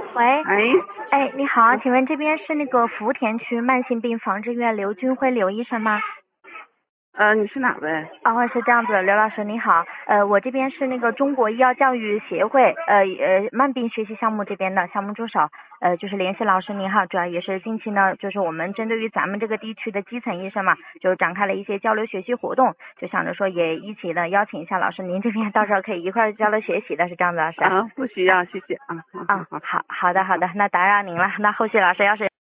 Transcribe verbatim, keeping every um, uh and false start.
喂， 哎， 哎，你好，请问这边是那个福田区慢性病防治院刘军辉刘医生吗？ 呃，你是哪位？ 哦，是这样子的，刘老师你好，呃，我这边是那个中国医药教育协会，呃呃，慢病学习项目这边的项目助手，呃，就是联系老师您好，主要也是近期呢，就是我们针对于咱们这个地区的基层医生嘛，就展开了一些交流学习活动，就想着说也一起呢邀请一下老师，您这边到时候可以一块儿交流学习的，是这样子，老师。 啊，不需要，谢谢啊，好好啊， 好， 好好的好好， 的，那打扰您了，那后续老师要是